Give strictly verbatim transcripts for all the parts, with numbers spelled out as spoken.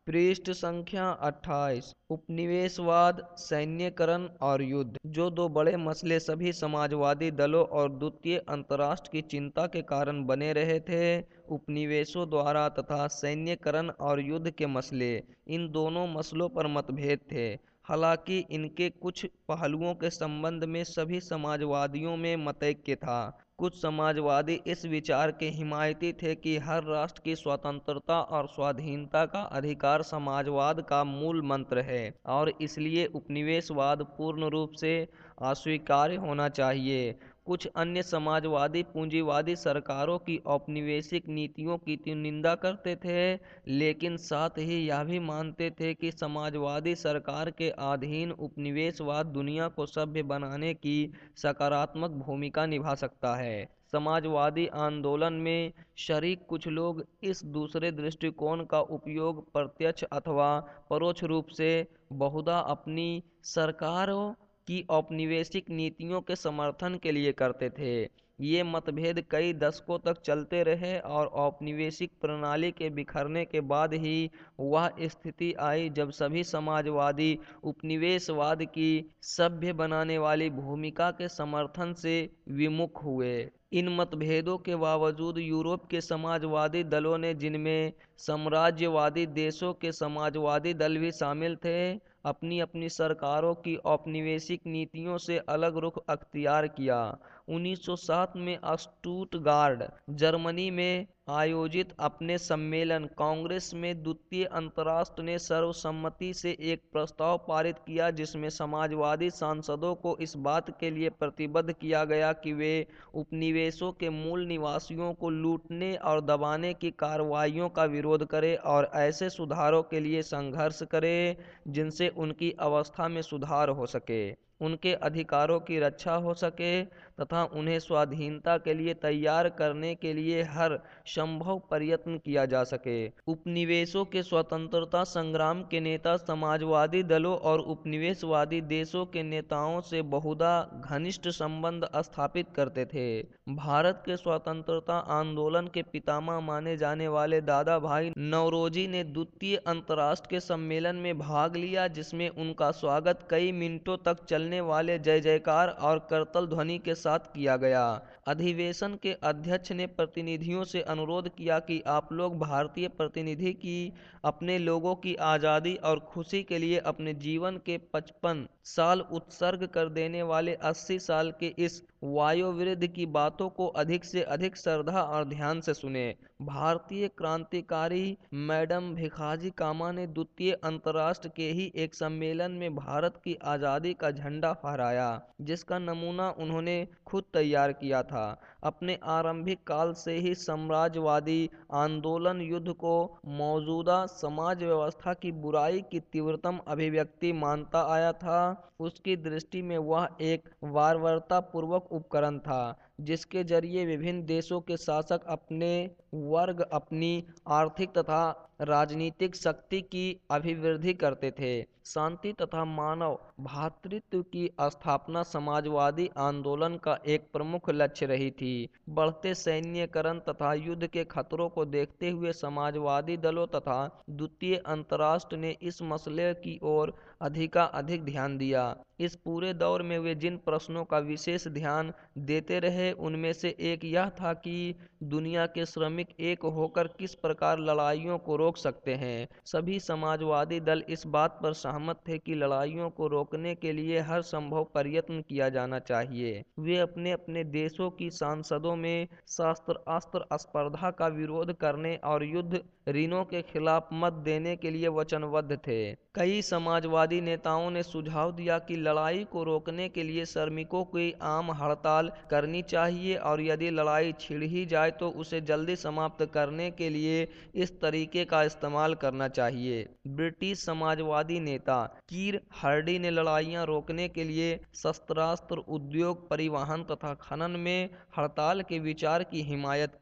पृष्ठ संख्या अट्ठाईस। उपनिवेशवाद, सैन्यकरण और युद्ध। जो दो बड़े मसले सभी समाजवादी दलों और द्वितीय अंतर्राष्ट्र की चिंता के कारण बने रहे थे, उपनिवेशों द्वारा तथा सैन्यकरण और युद्ध के मसले, इन दोनों मसलों पर मतभेद थे। हालांकि इनके कुछ पहलुओं के संबंध में सभी समाजवादियों में मतैक्य था। कुछ समाजवादी इस विचार के हिमायती थे कि हर राष्ट्र की स्वतंत्रता और स्वाधीनता का अधिकार समाजवाद का मूल मंत्र है और इसलिए उपनिवेशवाद पूर्ण रूप से अस्वीकार्य होना चाहिए। कुछ अन्य समाजवादी पूंजीवादी सरकारों की औपनिवेशिक नीतियों की तो निंदा करते थे, लेकिन साथ ही यह भी मानते थे कि समाजवादी सरकार के अधीन उपनिवेशवाद दुनिया को सभ्य बनाने की सकारात्मक भूमिका निभा सकता है। समाजवादी आंदोलन में शरीक कुछ लोग इस दूसरे दृष्टिकोण का उपयोग प्रत्यक्ष अथवा परोक्ष रूप से बहुधा अपनी सरकारों की औपनिवेशिक नीतियों के समर्थन के लिए करते थे। ये मतभेद कई दशकों तक चलते रहे और औपनिवेशिक प्रणाली के बिखरने के बाद ही वह स्थिति आई जब सभी समाजवादी उपनिवेशवाद की सभ्य बनाने वाली भूमिका के समर्थन से विमुख हुए। इन मतभेदों के बावजूद यूरोप के समाजवादी दलों ने, जिनमें साम्राज्यवादी देशों के समाजवादी दल भी शामिल थे, अपनी अपनी सरकारों की औपनिवेशिक नीतियों से अलग रुख अख्तियार किया। उन्नीस सौ सात में स्टुटगार्ट, जर्मनी में आयोजित अपने सम्मेलन कांग्रेस में द्वितीय अंतर्राष्ट्र ने सर्वसम्मति से एक प्रस्ताव पारित किया जिसमें समाजवादी सांसदों को इस बात के लिए प्रतिबद्ध किया गया कि वे उपनिवेशों के मूल निवासियों को लूटने और दबाने की कार्रवाइयों का विरोध करें और ऐसे सुधारों के लिए संघर्ष करें जिनसे उनकी अवस्था में सुधार हो सके, उनके अधिकारों की रक्षा हो सके तथा उन्हें स्वाधीनता के लिए तैयार करने के लिए हर संभव प्रयत्न किया जा सके। उपनिवेशों के स्वतंत्रता संग्राम के नेता समाजवादी दलों और उपनिवेशवादी देशों के नेताओं से बहुधा घनिष्ठ संबंध स्थापित करते थे। भारत के स्वतंत्रता आंदोलन के पितामह माने जाने वाले दादा भाई नौरोजी ने द्वितीय अंतर्राष्ट्र के सम्मेलन में भाग लिया, जिसमें उनका स्वागत कई मिनटों तक चलने वाले जय जयकार और करतल ध्वनि के साथ किया गया। अधिवेशन के अध्यक्ष ने प्रतिनिधियों से अनुरोध किया कि आप लोग भारतीय प्रतिनिधि की अपने लोगों की आज़ादी और खुशी के लिए अपने जीवन के पचपन साल उत्सर्ग कर देने वाले अस्सी साल के इस वायोवृद्ध की बातों को अधिक से अधिक श्रद्धा और ध्यान से सुने। भारतीय क्रांतिकारी मैडम भिखाजी कामा ने द्वितीय अंतर्राष्ट्र के ही एक सम्मेलन में भारत की आज़ादी का झंडा फहराया, जिसका नमूना उन्होंने खुद तैयार किया था। अपने आरंभिक काल से ही साम्राज्यवादी आंदोलन युद्ध को मौजूदा समाज व्यवस्था की बुराई की तीव्रतम अभिव्यक्ति मानता आया था। उसकी दृष्टि में वह एक वारवरता पूर्वक उपकरण था जिसके जरिए विभिन्न देशों के शासक अपने वर्ग अपनी आर्थिक तथा राजनीतिक शक्ति की अभिवृद्धि करते थे। शांति तथा मानव भ्रातृत्व की स्थापना समाजवादी आंदोलन का एक प्रमुख लक्ष्य रही थी। बढ़ते सैन्यकरण तथा युद्ध के खतरों को देखते हुए समाजवादी दलों तथा द्वितीय अंतर्राष्ट्र ने इस मसले की ओर अधिकाधिक ध्यान दिया। इस पूरे दौर में वे जिन प्रश्नों का विशेष ध्यान देते रहे उनमें से एक यह था कि दुनिया के श्रमिक एक होकर किस प्रकार लड़ाइयों को रोक सकते हैं। सभी समाजवादी दल इस बात पर सहमत थे कि लड़ाइयों को रोकने के लिए हर संभव प्रयत्न किया जाना चाहिए। वे अपने अपने देशों की सांसदों में शस्त्र अस्त्र स्पर्धा का विरोध करने और युद्ध ऋणों के खिलाफ मत देने के लिए वचनबद्ध थे। कई समाजवादी नेताओं ने सुझाव दिया कि लड़ाई को रोकने के लिए श्रमिकों की आम हड़ताल करनी चाहिए और यदि लड़ाई छिड़ ही जाए तो उसे जल्दी समाप्त करने के लिए इस तरीके का इस्तेमाल करना चाहिए। ब्रिटिश समाजवादी नेता कीर हार्डी ने लड़ाइयां रोकने के लिए शस्त्रास्त्र उद्योग, परिवहन तथा खनन में हड़ताल के विचार की हिमायत की,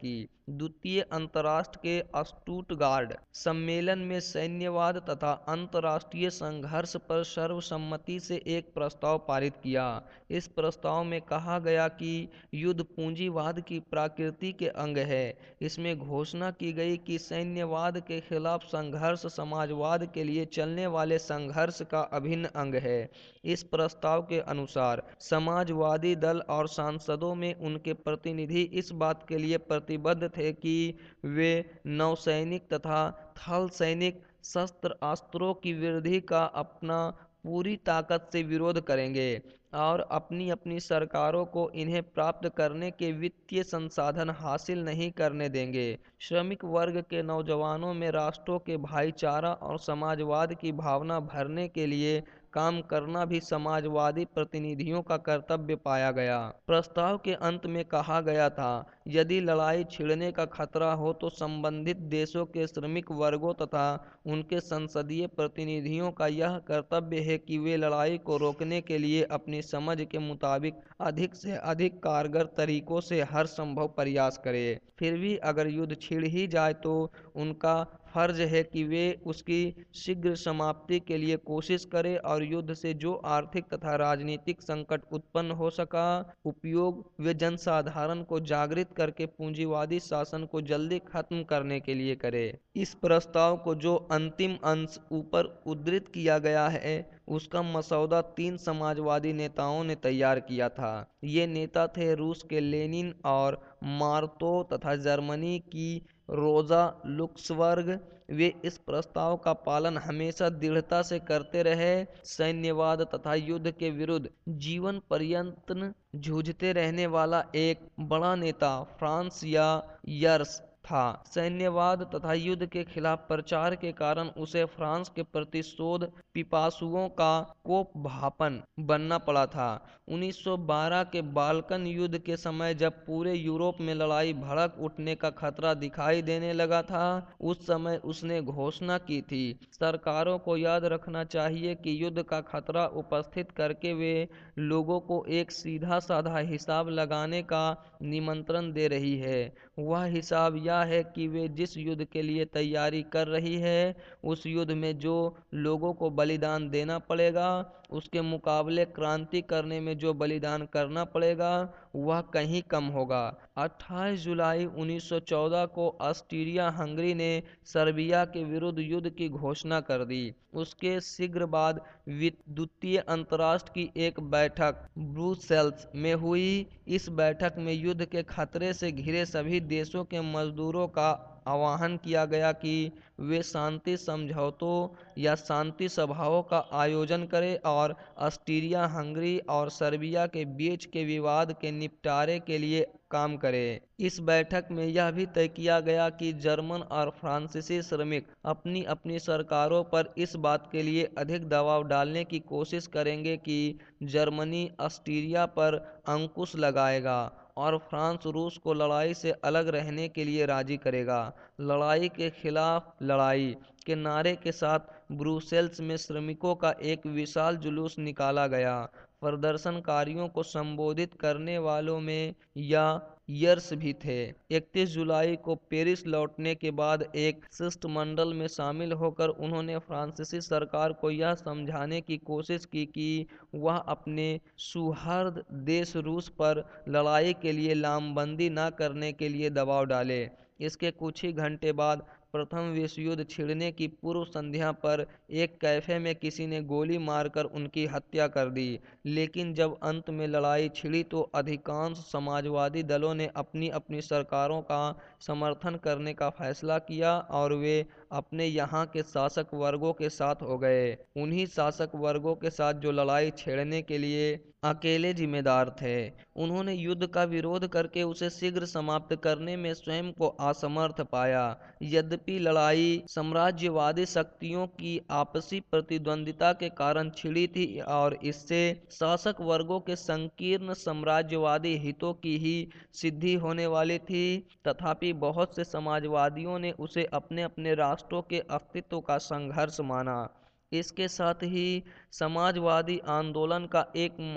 द्वितीय अंतर्राष्ट्र के स्टुटगार्ट सम्मेलन में सैन्यवाद तथा अंतर्राष्ट्रीय संघर्ष पर सर्वसम्मति से एक प्रस्ताव पारित किया। इस प्रस्ताव में कहा गया कि युद्ध पूंजीवाद की प्रकृति के अंग है। इसमें घोषणा की गई कि सैन्यवाद के खिलाफ संघर्ष समाजवाद के लिए चलने वाले संघर्ष का अभिन्न अंग है। इस प्रस्ताव के अनुसार समाजवादी दल और सांसदों में उनके प्रतिनिधि इस बात के लिए प्रतिबद्ध थे कि वे नौसैनिक तथा थल सैनिक शस्त्र अस्त्रों की वृद्धि का अपना पूरी ताकत से विरोध करेंगे और अपनी अपनी सरकारों को इन्हें प्राप्त करने के वित्तीय संसाधन हासिल नहीं करने देंगे। श्रमिक वर्ग के नौजवानों में राष्ट्रों के भाईचारा और समाजवाद की भावना भरने के लिए काम करना भी समाजवादी प्रतिनिधियों का कर्तव्य पाया गया। प्रस्ताव के अंत में कहा गया था, यदि लड़ाई छिड़ने का खतरा हो तो संबंधित देशों के श्रमिक वर्गों तथा उनके संसदीय प्रतिनिधियों का यह कर्तव्य है कि वे लड़ाई को रोकने के लिए अपनी समझ के मुताबिक अधिक से अधिक कारगर तरीकों से हर संभव प्रयास करें। फिर भी अगर युद्ध छिड़ ही जाए तो उनका फर्ज है कि वे उसकी शीघ्र समाप्ति के लिए कोशिश करें और युद्ध से जो आर्थिक तथा राजनीतिक संकट उत्पन्न हो सका उपयोग वे जनसाधारण को जागृत करके पूंजीवादी शासन को जल्दी खत्म करने के लिए करें। इस प्रस्ताव को जो अंतिम अंश ऊपर उद्धृत किया गया है उसका मसौदा तीन समाजवादी नेताओं ने तैयार किया था। ये नेता थे रूस के लेनिन और मार्तो तथा जर्मनी की रोजा लुक्सबर्ग। वे इस प्रस्ताव का पालन हमेशा दृढ़ता से करते रहे। सैन्यवाद तथा युद्ध के विरुद्ध जीवन पर्यंत जूझते रहने वाला एक बड़ा नेता फ्रांस या यर्स था। सैन्यवाद तथा युद्ध के खिलाफ प्रचार के कारण उसे फ्रांस के प्रतिशोध पिपासुओं का कोपभापन बनना पड़ा था। उन्नीस सौ बारह के बाल्कन युद्ध के समय जब पूरे यूरोप में लड़ाई भड़क उठने का खतरा दिखाई देने लगा था, उस समय उसने घोषणा की थी, सरकारों को याद रखना चाहिए कि युद्ध का खतरा उपस्थित करके वे लोगों को एक सीधा साधा हिसाब लगाने का निमंत्रण दे रही है। वह हिसाब यह है कि वे जिस युद्ध के लिए तैयारी कर रही है उस युद्ध में जो लोगों को बलिदान देना पड़ेगा उसके मुकाबले क्रांति करने में जो बलिदान करना पड़ेगा वह कहीं कम होगा। अट्ठाईस जुलाई उन्नीस सौ चौदह को ऑस्ट्रिया हंगरी ने सर्बिया के विरुद्ध युद्ध की घोषणा कर दी। उसके शीघ्र बाद द्वितीय अंतर्राष्ट्र की एक बैठक ब्रुसेल्स में हुई। इस बैठक में युद्ध के खतरे से घिरे सभी देशों के मजदूरों का आह्वान किया गया कि वे शांति समझौतों या शांति सभाओं का आयोजन करें और ऑस्ट्रिया हंगरी और सर्बिया के बीच के विवाद के निपटारे के लिए काम करें। इस बैठक में यह भी तय किया गया कि जर्मन और फ्रांसीसी श्रमिक अपनी अपनी सरकारों पर इस बात के लिए अधिक दबाव डालने की कोशिश करेंगे कि जर्मनी ऑस्ट्रिया पर अंकुश लगाएगा और फ्रांस रूस को लड़ाई से अलग रहने के लिए राजी करेगा। लड़ाई के खिलाफ लड़ाई के नारे के साथ ब्रुसेल्स में श्रमिकों का एक विशाल जुलूस निकाला गया। प्रदर्शनकारियों को संबोधित करने वालों में या यर्स भी थे। इकतीस जुलाई को पेरिस लौटने के बाद एक शिष्टमंडल में शामिल होकर उन्होंने फ्रांसीसी सरकार को यह समझाने की कोशिश की कि वह अपने सुहृद देश रूस पर लड़ाई के लिए लामबंदी न करने के लिए दबाव डाले। इसके कुछ ही घंटे बाद प्रथम विश्व युद्ध छिड़ने की पूर्व संध्या पर एक कैफे में किसी ने गोली मारकर उनकी हत्या कर दी। लेकिन जब अंत में लड़ाई छिड़ी तो अधिकांश समाजवादी दलों ने अपनी अपनी सरकारों का समर्थन करने का फैसला किया और वे अपने यहाँ के शासक वर्गों के साथ हो गए, उन्हीं शासक वर्गों के साथ जो लड़ाई छेड़ने के लिए अकेले जिम्मेदार थे। उन्होंने युद्ध का विरोध करके उसे शीघ्र समाप्त करने में स्वयं को असमर्थ पाया। यद्यपि लड़ाई साम्राज्यवादी शक्तियों की आपसी प्रतिद्वंदिता के कारण छिड़ी थी और इससे शासक वर्गों के संकीर्ण साम्राज्यवादी हितों की ही सिद्धि होने वाली थी, तथापि बहुत से समाजवादियों ने उसे अपने अपने राष्ट्रों के अस्तित्व का संघर्ष माना। इसके साथ ही समाजवादी आंदोलन का एक महत्व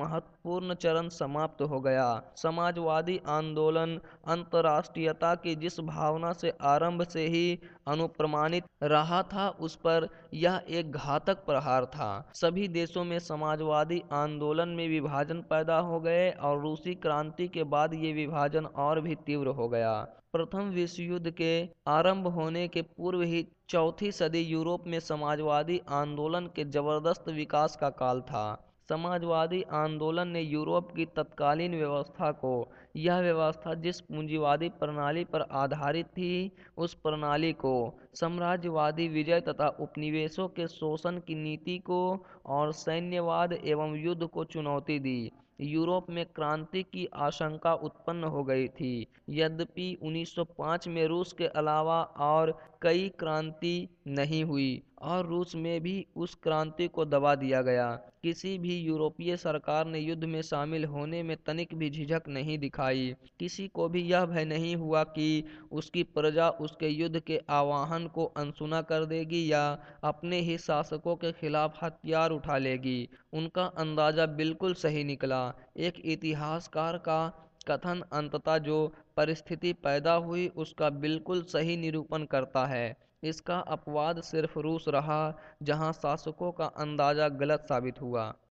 महत्वपूर्ण चरण समाप्त हो गया। समाजवादी आंदोलन अंतर्राष्ट्रीयता की जिस भावना से आरंभ से ही अनुप्रमाणित रहा था, उस पर यह एक घातक प्रहार था। सभी देशों में समाजवादी आंदोलन में विभाजन पैदा हो गए और रूसी क्रांति के बाद ये विभाजन और भी तीव्र हो गया। प्रथम विश्व युद्ध के आरंभ होने के पूर्व ही चौथी सदी यूरोप में समाजवादी आंदोलन के जबरदस्त विकास का काल था। समाजवादी आंदोलन ने यूरोप की तत्कालीन व्यवस्था को, यह व्यवस्था जिस पूंजीवादी प्रणाली पर आधारित थी, उस प्रणाली को, साम्राज्यवादी विजय तथा उपनिवेशों के शोषण की नीति को और सैन्यवाद एवं युद्ध को चुनौती दी। यूरोप में क्रांति की आशंका उत्पन्न हो गई थी। यद्यपि उन्नीस सौ पाँच में रूस के अलावा और कई क्रांति नहीं हुई और रूस में भी उस क्रांति को दबा दिया गया। किसी भी यूरोपीय सरकार ने युद्ध में शामिल होने में तनिक भी झिझक नहीं दिखाई। किसी को भी यह भय नहीं हुआ कि उसकी प्रजा उसके युद्ध के आह्वान को अनसुना कर देगी या अपने ही शासकों के खिलाफ हथियार उठा लेगी। उनका अंदाजा बिल्कुल सही निकला। एक इतिहासकार का कथन अंततः जो परिस्थिति पैदा हुई उसका बिल्कुल सही निरूपण करता है। इसका अपवाद सिर्फ रूस रहा, जहां शासकों का अंदाजा गलत साबित हुआ।